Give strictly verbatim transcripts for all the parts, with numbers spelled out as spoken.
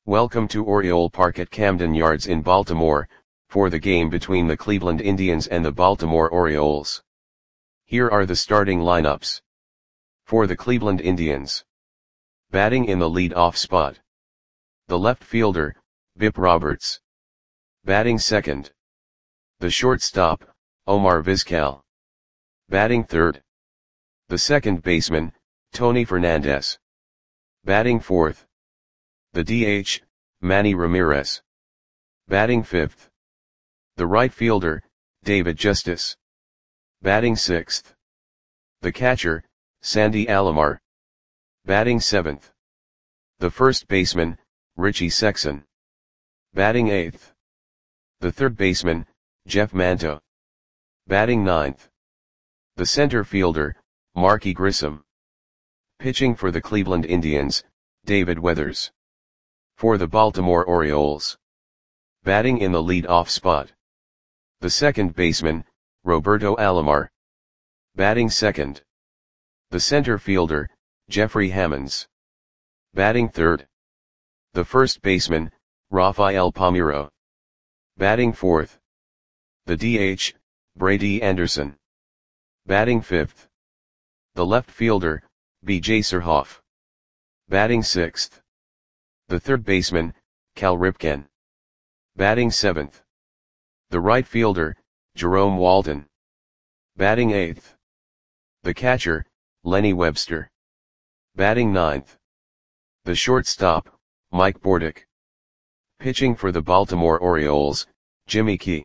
Welcome to Oriole Park at Camden Yards in Baltimore, for the game between the Cleveland Indians and the Baltimore Orioles. Here are the starting lineups. For the Cleveland Indians. Batting in the lead-off spot. The left fielder, Bip Roberts. Batting second. The shortstop, Omar Vizquel. Batting third. The second baseman, Tony Fernandez. Batting fourth. The D H, Manny Ramirez. Batting fifth. The right fielder, David Justice. Batting sixth. The catcher, Sandy Alomar. Batting seventh. The first baseman, Richie Sexson. Batting eighth. The third baseman, Jeff Manto. Batting ninth. The center fielder, Marky Grissom. Pitching for the Cleveland Indians, David Weathers. For the Baltimore Orioles. Batting in the lead-off spot. The second baseman, Roberto Alomar. Batting second. The center fielder, Jeffrey Hammonds. Batting third. The first baseman, Rafael Palmeiro. Batting fourth. The D H, Brady Anderson. Batting fifth. The left fielder, B J Surhoff. Batting sixth. The third baseman, Cal Ripken. Batting seventh. The right fielder, Jerome Walton. Batting eighth. The catcher, Lenny Webster. Batting ninth. The shortstop, Mike Bordick. Pitching for the Baltimore Orioles, Jimmy Key.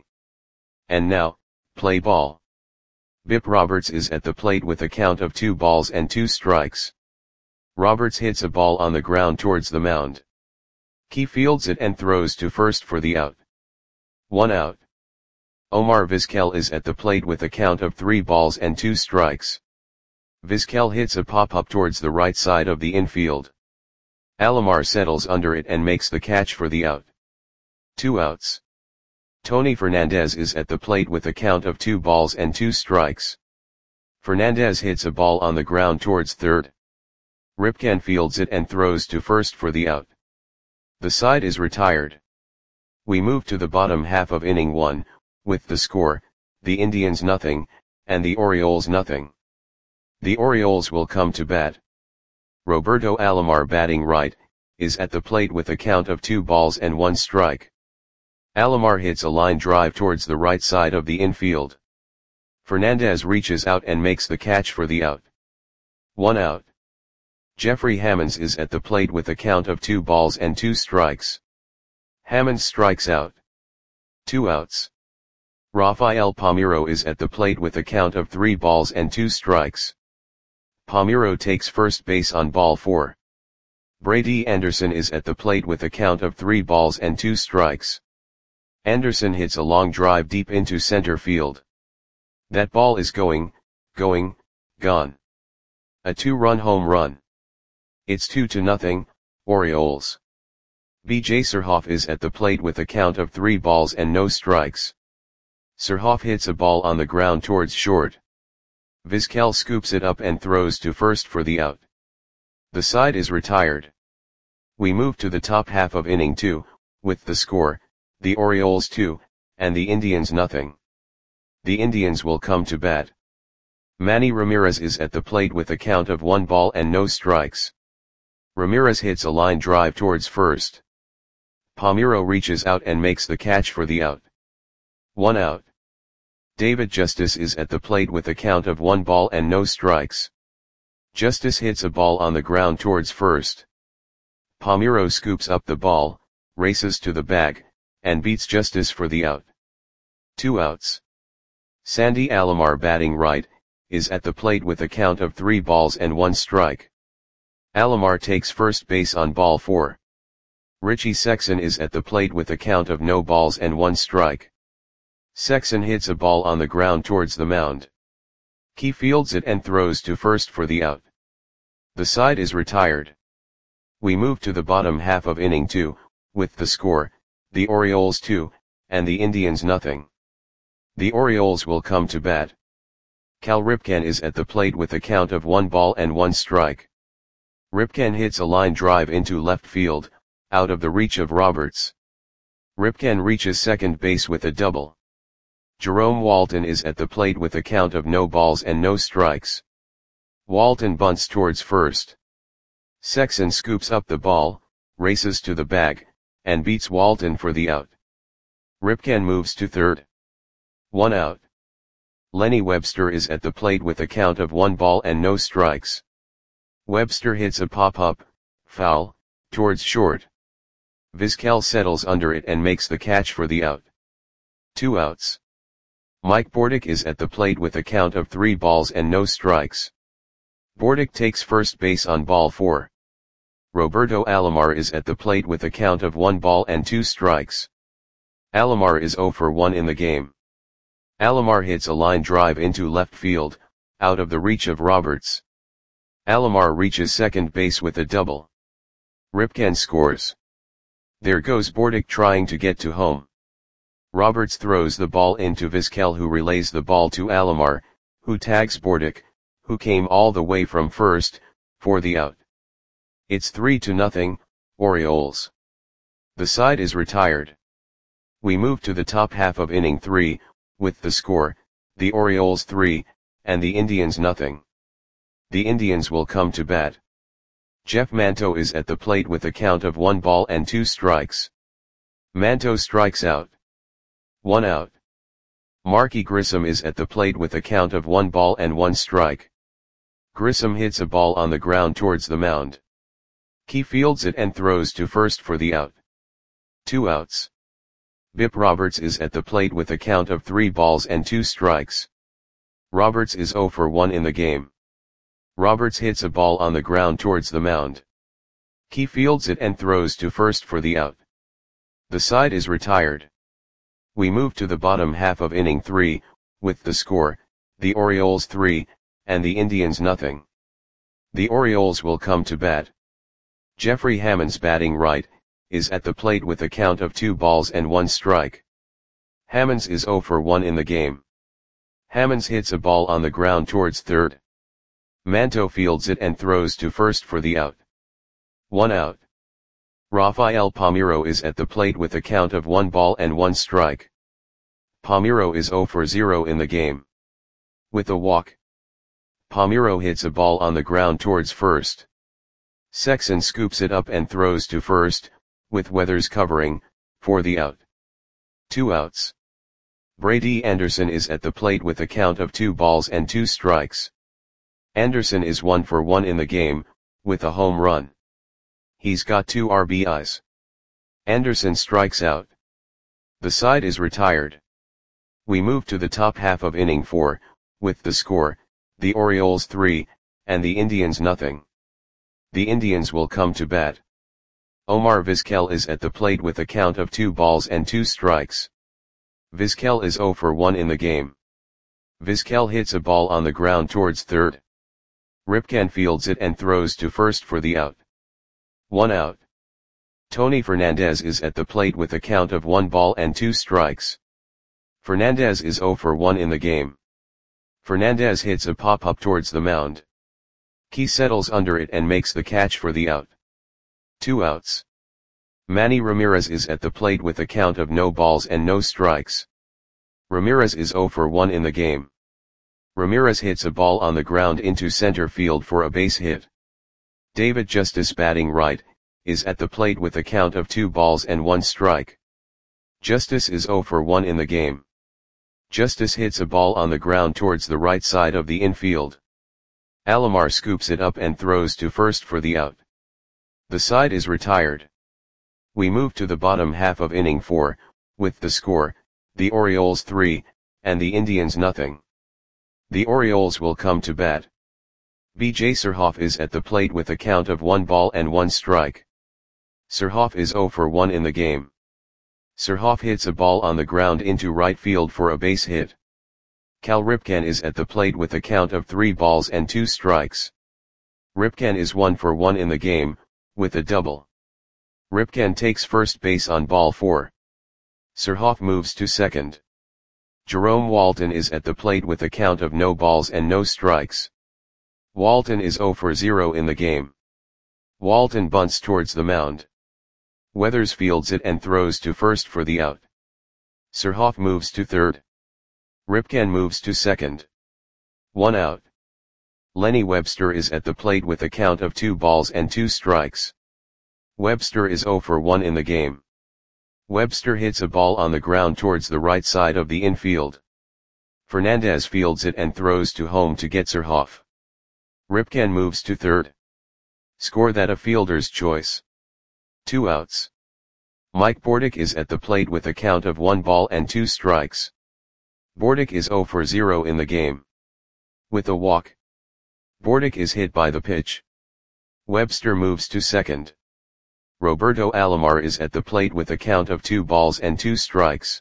And now, play ball. Bip Roberts is at the plate with a count of two balls and two strikes. Roberts hits a ball on the ground towards the mound. Key fields it and throws to first for the out. One out. Omar Vizquel is at the plate with a count of three balls and two strikes. Vizquel hits a pop-up towards the right side of the infield. Alomar settles under it and makes the catch for the out. Two outs. Tony Fernandez is at the plate with a count of two balls and two strikes. Fernandez hits a ball on the ground towards third. Ripken fields it and throws to first for the out. The side is retired. We move to the bottom half of inning one, with the score, the Indians nothing, and the Orioles nothing. The Orioles will come to bat. Roberto Alomar batting right, is at the plate with a count of two balls and one strike. Alomar hits a line drive towards the right side of the infield. Fernandez reaches out and makes the catch for the out. One out. Jeffrey Hammonds is at the plate with a count of two balls and two strikes. Hammonds strikes out. Two outs. Rafael Palmeiro is at the plate with a count of three balls and two strikes. Palmeiro takes first base on ball four. Brady Anderson is at the plate with a count of three balls and two strikes. Anderson hits a long drive deep into center field. That ball is going, going, gone. A two-run home run. It's two to nothing, Orioles. B J Surhoff is at the plate with a count of three balls and no strikes. Surhoff hits a ball on the ground towards short. Vizquel scoops it up and throws to first for the out. The side is retired. We move to the top half of inning two, with the score, the Orioles two, and the Indians nothing. The Indians will come to bat. Manny Ramirez is at the plate with a count of one ball and no strikes. Ramirez hits a line drive towards first. Palmeiro reaches out and makes the catch for the out. One out. David Justice is at the plate with a count of one ball and no strikes. Justice hits a ball on the ground towards first. Palmeiro scoops up the ball, races to the bag, and beats Justice for the out. Two outs. Sandy Alomar batting right, is at the plate with a count of three balls and one strike. Alomar takes first base on ball four. Richie Sexson is at the plate with a count of no balls and one strike. Sexson hits a ball on the ground towards the mound. Key fields it and throws to first for the out. The side is retired. We move to the bottom half of inning two, with the score, the Orioles two, and the Indians nothing. The Orioles will come to bat. Cal Ripken is at the plate with a count of one ball and one strike. Ripken hits a line drive into left field, out of the reach of Roberts. Ripken reaches second base with a double. Jerome Walton is at the plate with a count of no balls and no strikes. Walton bunts towards first. Sexson scoops up the ball, races to the bag, and beats Walton for the out. Ripken moves to third. One out. Lenny Webster is at the plate with a count of one ball and no strikes. Webster hits a pop-up, foul, towards short. Vizquel settles under it and makes the catch for the out. Two outs. Mike Bordick is at the plate with a count of three balls and no strikes. Bordick takes first base on ball four. Roberto Alomar is at the plate with a count of one ball and two strikes. Alomar is zero for one in the game. Alomar hits a line drive into left field, out of the reach of Roberts. Alomar reaches second base with a double. Ripken scores. There goes Bordick trying to get to home. Roberts throws the ball into Vizquel, who relays the ball to Alomar, who tags Bordick, who came all the way from first, for the out. It's three to nothing, Orioles. The side is retired. We move to the top half of inning three, with the score, the Orioles three, and the Indians nothing. The Indians will come to bat. Jeff Manto is at the plate with a count of one ball and two strikes. Manto strikes out. One out. Marky Grissom is at the plate with a count of one ball and one strike. Grissom hits a ball on the ground towards the mound. Key fields it and throws to first for the out. Two outs. Bip Roberts is at the plate with a count of three balls and two strikes. Roberts is zero for one in the game. Roberts hits a ball on the ground towards the mound. Key fields it and throws to first for the out. The side is retired. We move to the bottom half of inning three, with the score, the Orioles three, and the Indians nothing. The Orioles will come to bat. Jeffrey Hammonds, batting right, is at the plate with a count of two balls and one strike. Hammonds is zero for one in the game. Hammonds hits a ball on the ground towards third. Manto fields it and throws to first for the out. One out. Rafael Palmeiro is at the plate with a count of one ball and one strike. Palmeiro is zero for zero in the game. With a walk, Palmeiro hits a ball on the ground towards first. Sexson scoops it up and throws to first, with Weathers covering, for the out. Two outs. Brady Anderson is at the plate with a count of two balls and two strikes. Anderson is one for one in the game, with a home run. He's got two R B Is. Anderson strikes out. The side is retired. We move to the top half of inning four, with the score, the Orioles three, and the Indians nothing. The Indians will come to bat. Omar Vizquel is at the plate with a count of two balls and two strikes. Vizquel is zero for one in the game. Vizquel hits a ball on the ground towards third. Ripken fields it and throws to first for the out. One out. Tony Fernandez is at the plate with a count of one ball and two strikes. Fernandez is zero for one in the game. Fernandez hits a pop-up towards the mound. Key settles under it and makes the catch for the out. Two outs. Manny Ramirez is at the plate with a count of no balls and no strikes. Ramirez is zero for one in the game. Ramirez hits a ball on the ground into center field for a base hit. David Justice, batting right, is at the plate with a count of two balls and one strike. Justice is zero for one in the game. Justice hits a ball on the ground towards the right side of the infield. Alomar scoops it up and throws to first for the out. The side is retired. We move to the bottom half of inning four, with the score, the Orioles three, and the Indians nothing. The Orioles will come to bat. B J Surhoff is at the plate with a count of one ball and one strike. Surhoff is zero for one in the game. Surhoff hits a ball on the ground into right field for a base hit. Cal Ripken is at the plate with a count of three balls and two strikes. Ripken is one for one in the game, with a double. Ripken takes first base on ball four. Surhoff moves to second. Jerome Walton is at the plate with a count of no balls and no strikes. Walton is zero for zero in the game. Walton bunts towards the mound. Weathers fields it and throws to first for the out. Surhoff moves to third. Ripken moves to second. One out. Lenny Webster is at the plate with a count of two balls and two strikes. Webster is zero for one in the game. Webster hits a ball on the ground towards the right side of the infield. Fernandez fields it and throws to home to get Surhoff. Ripken moves to third. Score that a fielder's choice. Two outs. Mike Bordick is at the plate with a count of one ball and two strikes. Bordick is zero for zero in the game. With a walk. Bordick is hit by the pitch. Webster moves to second. Roberto Alomar is at the plate with a count of two balls and two strikes.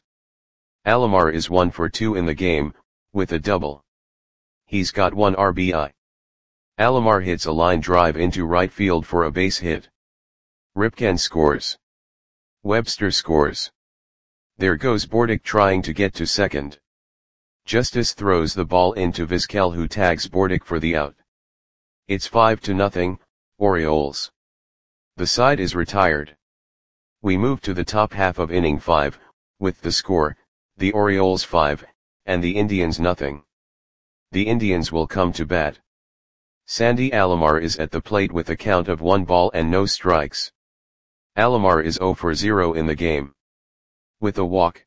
Alomar is one for two in the game, with a double. He's got one R B I. Alomar hits a line drive into right field for a base hit. Ripken scores. Webster scores. There goes Bordick trying to get to second. Justice throws the ball into Vizquel, who tags Bordick for the out. It's five to nothing, Orioles. The side is retired. We move to the top half of inning five, with the score, the Orioles five, and the Indians nothing. The Indians will come to bat. Sandy Alomar is at the plate with a count of one ball and no strikes. Alomar is zero for zero in the game. With a walk.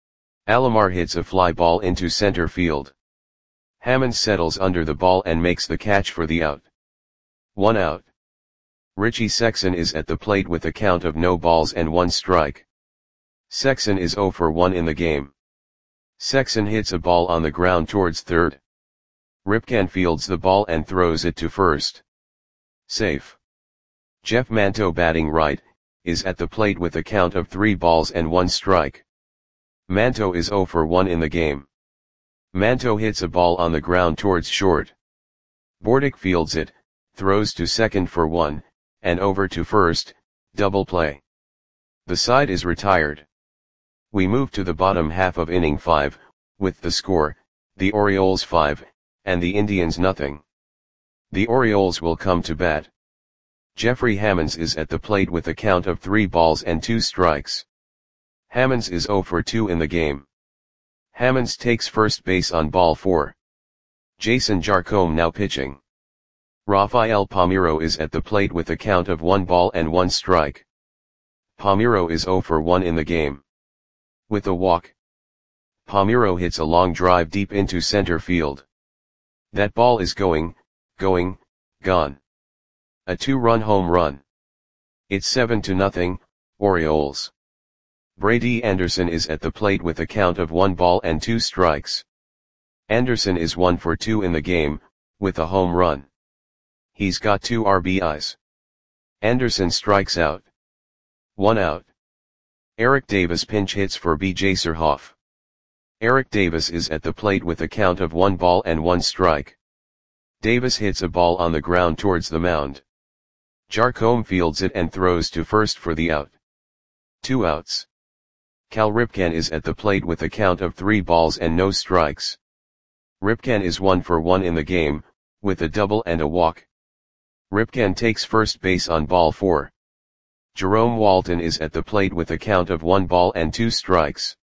Alomar hits a fly ball into center field. Hammond settles under the ball and makes the catch for the out. One out. Richie Sexson is at the plate with a count of no balls and one strike. Sexson is zero for one in the game. Sexson hits a ball on the ground towards third. Ripken fields the ball and throws it to first. Safe. Jeff Manto, batting right, is at the plate with a count of three balls and one strike. Manto is zero for one in the game. Manto hits a ball on the ground towards short. Bordick fields it, throws to second for one, and over to first, double play. The side is retired. We move to the bottom half of inning five, with the score, the Orioles five, and the Indians nothing. The Orioles will come to bat. Jeffrey Hammonds is at the plate with a count of three balls and two strikes. Hammonds is zero for two in the game. Hammonds takes first base on ball four. Jason Jarcombe now pitching. Rafael Palmeiro is at the plate with a count of one ball and one strike. Palmeiro is zero for one in the game. With a walk. Palmeiro hits a long drive deep into center field. That ball is going, going, gone. A two-run home run. It's seven to nothing, Orioles. Brady Anderson is at the plate with a count of one ball and two strikes. Anderson is one for two in the game, with a home run. He's got two R B Is. Anderson strikes out. One out. Eric Davis pinch hits for B J Surhoff. Eric Davis is at the plate with a count of one ball and one strike. Davis hits a ball on the ground towards the mound. Jarcombe fields it and throws to first for the out. Two outs. Cal Ripken is at the plate with a count of three balls and no strikes. Ripken is one for one in the game, with a double and a walk. Ripken takes first base on ball four. Jerome Walton is at the plate with a count of one ball and two strikes.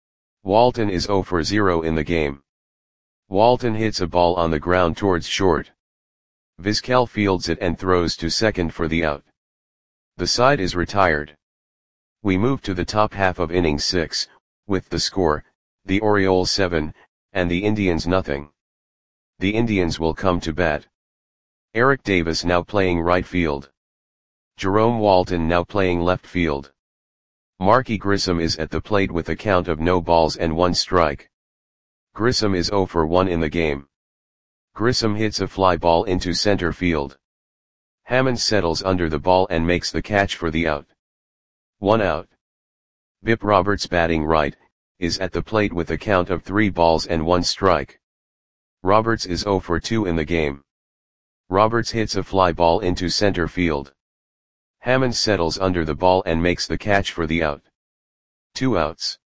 Walton is zero for zero in the game. Walton hits a ball on the ground towards short. Vizquel fields it and throws to second for the out. The side is retired. We move to the top half of inning six, with the score, the Orioles seven, and the Indians nothing. The Indians will come to bat. Eric Davis now playing right field. Jerome Walton now playing left field. Marky Grissom is at the plate with a count of no balls and one strike. Grissom is zero for one in the game. Grissom hits a fly ball into center field. Hammond settles under the ball and makes the catch for the out. One out. Bip Roberts, batting right, is at the plate with a count of three balls and one strike. Roberts is zero for two in the game. Roberts hits a fly ball into center field. Hammond settles under the ball and makes the catch for the out. Two outs.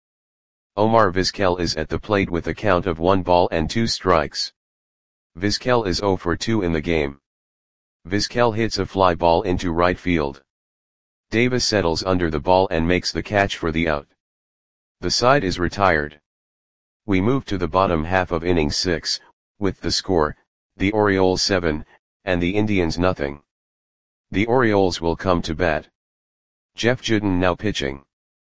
Omar Vizquel is at the plate with a count of one ball and two strikes. Vizquel is zero for two in the game. Vizquel hits a fly ball into right field. Davis settles under the ball and makes the catch for the out. The side is retired. We move to the bottom half of inning six, with the score, the Orioles seven, and the Indians nothing. The Orioles will come to bat. Jeff Juden now pitching.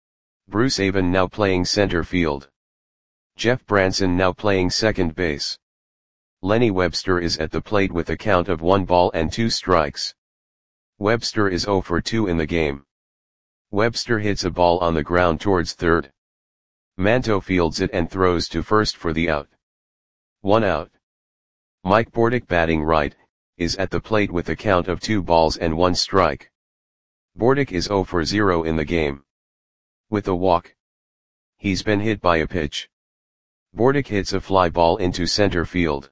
Bruce Avon now playing center field. Jeff Branson now playing second base. Lenny Webster is at the plate with a count of one ball and two strikes. Webster is oh for two in the game. Webster hits a ball on the ground towards third. Manto fields it and throws to first for the out. One out. Mike Bordick, batting right, is at the plate with a count of two balls and one strike. Bordick is oh for zero in the game. With a walk. He's been hit by a pitch. Bordick hits a fly ball into center field.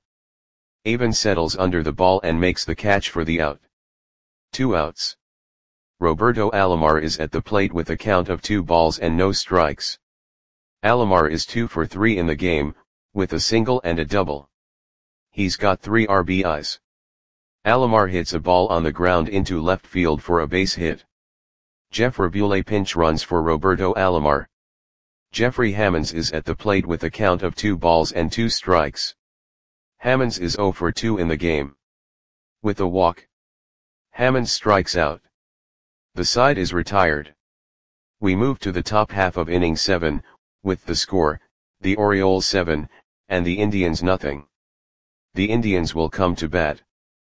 Avon settles under the ball and makes the catch for the out. Two outs. Roberto Alomar is at the plate with a count of two balls and no strikes. Alomar is two for three in the game, with a single and a double. He's got three R B Is. Alomar hits a ball on the ground into left field for a base hit. Jeff Rabule pinch runs for Roberto Alomar. Jeffrey Hammonds is at the plate with a count of two balls and two strikes. Hammonds is oh for two in the game. With a walk. Hammonds strikes out. The side is retired. We move to the top half of inning seven, with the score, the Orioles seven, and the Indians nothing. The Indians will come to bat.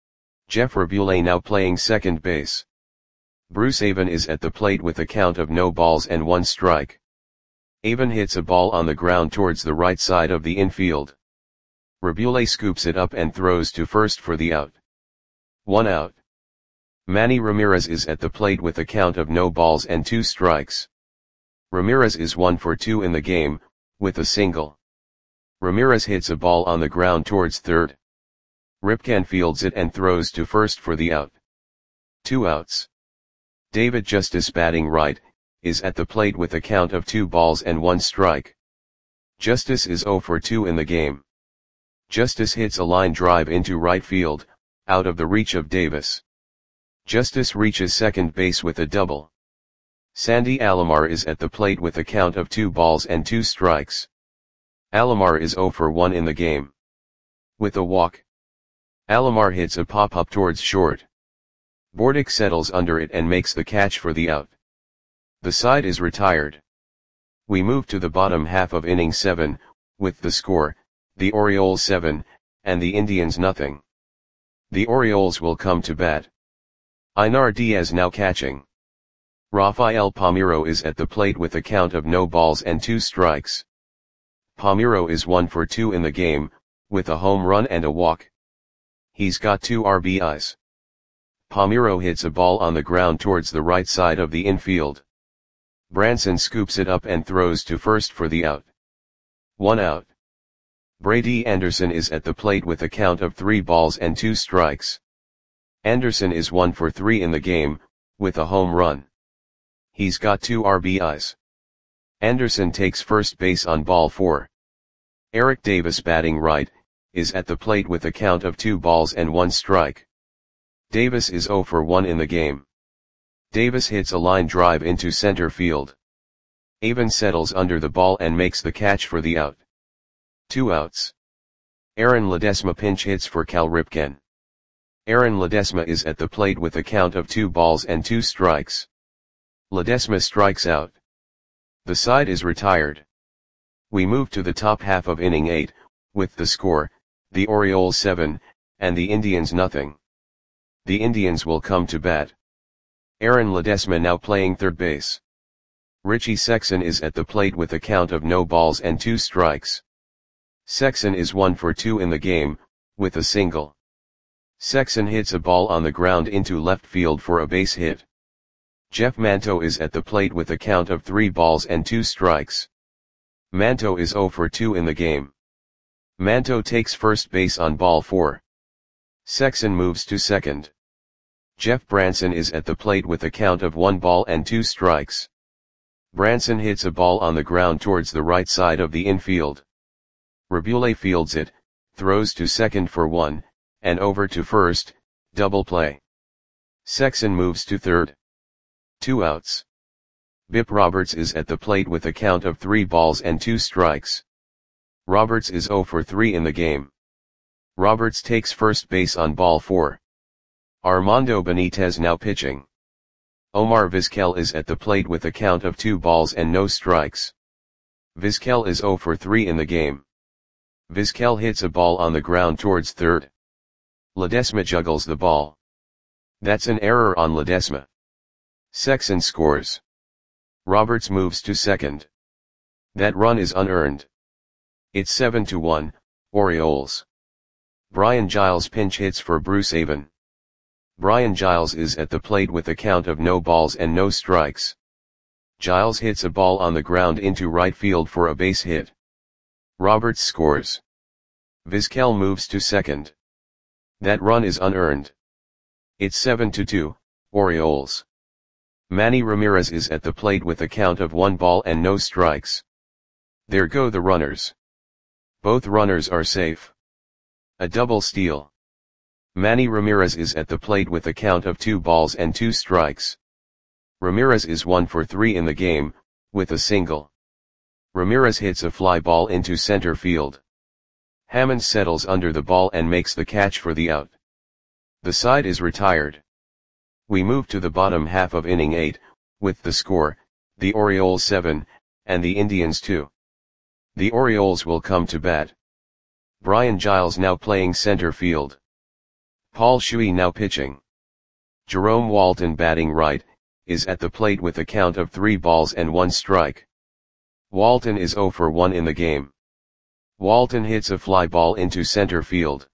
Jeff Rabule now playing second base. Bruce Avon is at the plate with a count of no balls and one strike. Avon hits a ball on the ground towards the right side of the infield. Rabule scoops it up and throws to first for the out. One out. Manny Ramirez is at the plate with a count of no balls and two strikes. Ramirez is one for two in the game, with a single. Ramirez hits a ball on the ground towards third. Ripken fields it and throws to first for the out. Two outs. David Justice, batting right, is at the plate with a count of two balls and one strike. Justice is oh for two in the game. Justice hits a line drive into right field, out of the reach of Davis. Justice reaches second base with a double. Sandy Alomar is at the plate with a count of two balls and two strikes. Alomar is oh for one in the game. With a walk. Alomar hits a pop-up towards short. Bordick settles under it and makes the catch for the out. The side is retired. We move to the bottom half of inning seven, with the score, the Orioles seven, and the Indians nothing. The Orioles will come to bat. Einar Diaz now catching. Rafael Palmeiro is at the plate with a count of no balls and two strikes. Palmeiro is one for two in the game, with a home run and a walk. He's got two R B Is. Palmeiro hits a ball on the ground towards the right side of the infield. Branson scoops it up and throws to first for the out. One out. Brady Anderson is at the plate with a count of three balls and two strikes. Anderson is one for three in the game, with a home run. He's got two R B Is. Anderson takes first base on ball four. Eric Davis, batting right, is at the plate with a count of two balls and one strike. Davis is oh for one in the game. Davis hits a line drive into center field. Avon settles under the ball and makes the catch for the out. Two outs. Aaron Ledesma pinch hits for Cal Ripken. Aaron Ledesma is at the plate with a count of two balls and two strikes. Ledesma strikes out. The side is retired. We move to the top half of inning eight, with the score, the Orioles seven, and the Indians nothing. The Indians will come to bat. Aaron Ledesma now playing third base. Richie Sexson is at the plate with a count of no balls and two strikes. Sexson is one for two in the game, with a single. Sexson hits a ball on the ground into left field for a base hit. Jeff Manto is at the plate with a count of three balls and two strikes. Manto is oh for two in the game. Manto takes first base on ball four. Sexson moves to second. Jeff Branson is at the plate with a count of one ball and two strikes. Branson hits a ball on the ground towards the right side of the infield. Rabule fields it, throws to second for one, and over to first, double play. Sexson moves to third. Two outs. Bip Roberts is at the plate with a count of three balls and two strikes. Roberts is oh for three in the game. Roberts takes first base on ball four. Armando Benitez now pitching. Omar Vizquel is at the plate with a count of two balls and no strikes. Vizquel is oh for three in the game. Vizquel hits a ball on the ground towards third. Ledesma juggles the ball. That's an error on Ledesma. Sexson scores. Roberts moves to second. That run is unearned. It's seven to one, Orioles. Brian Giles pinch hits for Bruce Avon. Brian Giles is at the plate with a count of no balls and no strikes. Giles hits a ball on the ground into right field for a base hit. Roberts scores. Vizquel moves to second. That run is unearned. It's seven to two, Orioles. Manny Ramirez is at the plate with a count of one ball and no strikes. There go the runners. Both runners are safe. A double steal. Manny Ramirez is at the plate with a count of two balls and two strikes. Ramirez is one for three in the game, with a single. Ramirez hits a fly ball into center field. Hammond settles under the ball and makes the catch for the out. The side is retired. We move to the bottom half of inning eight, with the score, the Orioles seven, and the Indians two. The Orioles will come to bat. Brian Giles now playing center field. Paul Shuey now pitching. Jerome Walton batting right, is at the plate with a count of three balls and one strike. Walton is oh for one in the game. Walton hits a fly ball into center field.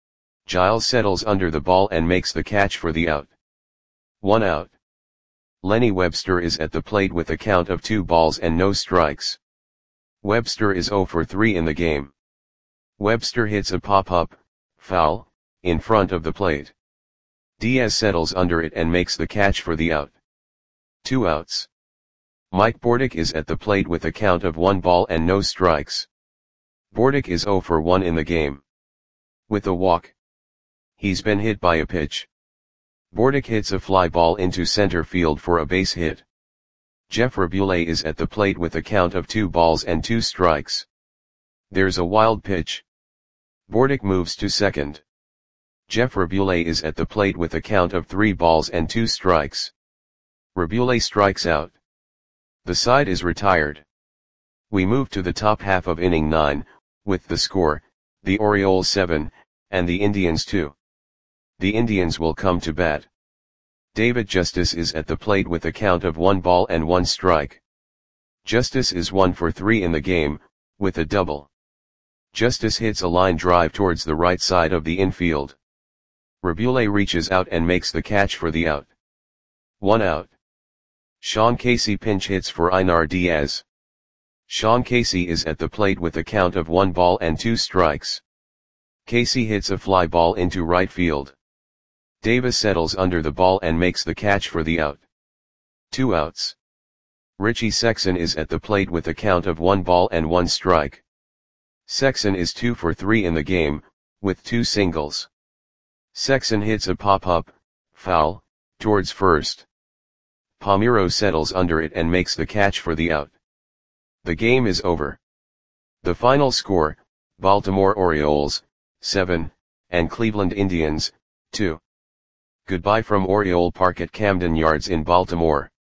Giles settles under the ball and makes the catch for the out. One out. Lenny Webster is at the plate with a count of two balls and no strikes. Webster is oh for three in the game. Webster hits a pop-up, foul, in front of the plate. Diaz settles under it and makes the catch for the out. Two outs. Mike Bordick is at the plate with a count of one ball and no strikes. Bordick is oh for one in the game. With a walk. He's been hit by a pitch. Bordick hits a fly ball into center field for a base hit. Jeff Rabule is at the plate with a count of two balls and two strikes. There's a wild pitch. Bordick moves to second. Jeff Rabule is at the plate with a count of three balls and two strikes. Rabule strikes out. The side is retired. We move to the top half of inning nine, with the score, the Orioles seven, and the Indians two. The Indians will come to bat. David Justice is at the plate with a count of one ball and one strike. Justice is one for three in the game, with a double. Justice hits a line drive towards the right side of the infield. Rabule reaches out and makes the catch for the out. One out. Sean Casey pinch hits for Einar Diaz. Sean Casey is at the plate with a count of one ball and two strikes. Casey hits a fly ball into right field. Davis settles under the ball and makes the catch for the out. Two outs. Richie Sexson is at the plate with a count of one ball and one strike. Sexson is two for three in the game, with two singles. Sexson hits a pop-up, foul, towards first. Palmeiro settles under it and makes the catch for the out. The game is over. The final score, Baltimore Orioles, seven, and Cleveland Indians, two. Goodbye from Oriole Park at Camden Yards in Baltimore.